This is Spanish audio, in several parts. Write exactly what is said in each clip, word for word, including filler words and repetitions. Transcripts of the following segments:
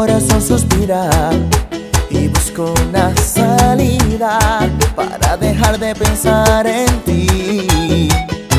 corazón suspira y busco una salida para dejar de pensar en ti.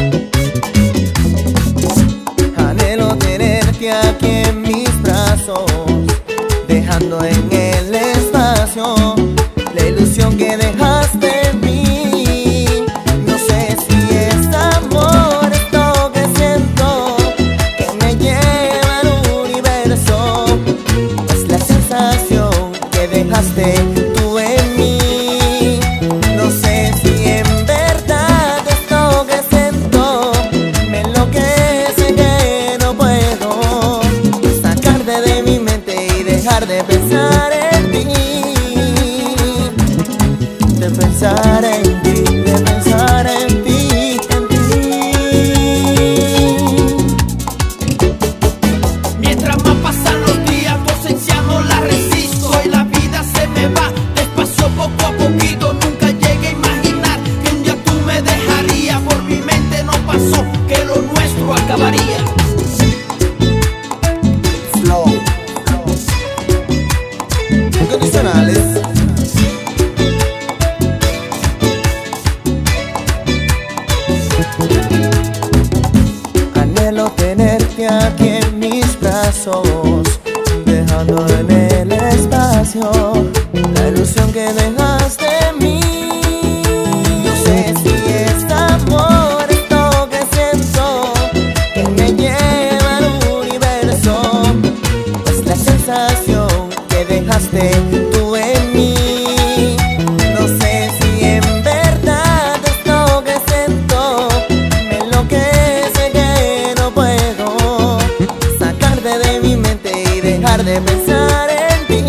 Anhelo tenerte aquí en mis brazos, dejando en el espacio la ilusión que dejaste en mí. No sé si es amor esto que siento, que me lleva al universo. Es la sensación que dejaste tú en mí. No sé si en verdad esto que siento me enloquece, que no puedo sacarte de mi mente y dejar de pensar en ti. De pensar en ti, de pensar en ti, en ti. Mientras más pasan los días, tu ausencia no la resisto y la vida se me va despacio, poco a poquito. Nunca llegué a imaginar que un día tú me dejarías. Por mi mente no pasó que lo nuestro acabaría. Flow, incondicionales. Anhelo tenerte aquí en mis brazos, dejando en el espacio la ilusión que dejaste en mí. No sé si es amor esto que siento, que me lleva al universo. Es la sensación que dejaste tú en mí. No sé si en verdad esto que siento me enloquece, que no puedo sacarte de mi mente y dejar de pensar en ti.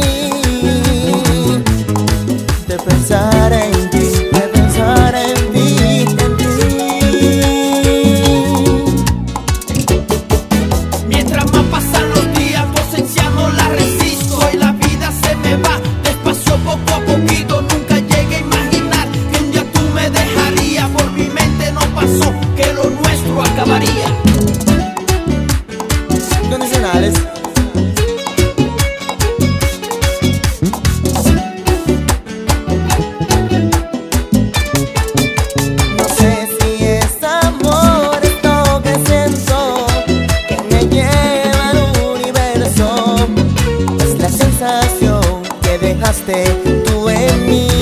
De pensar en ti, de pensar en ti, en ti. Mientras más pasan los días, tu ausencia no la resisto y la vida se me va despacio, poco a poquito. Nunca llegué a imaginar que un día tú me dejarías. Por mi mente no pasó que lo nuestro acabaría. Incondicionales. No sé si es amor esto que siento, que me lleva al universo. Es la sensación que dejaste tú en mí.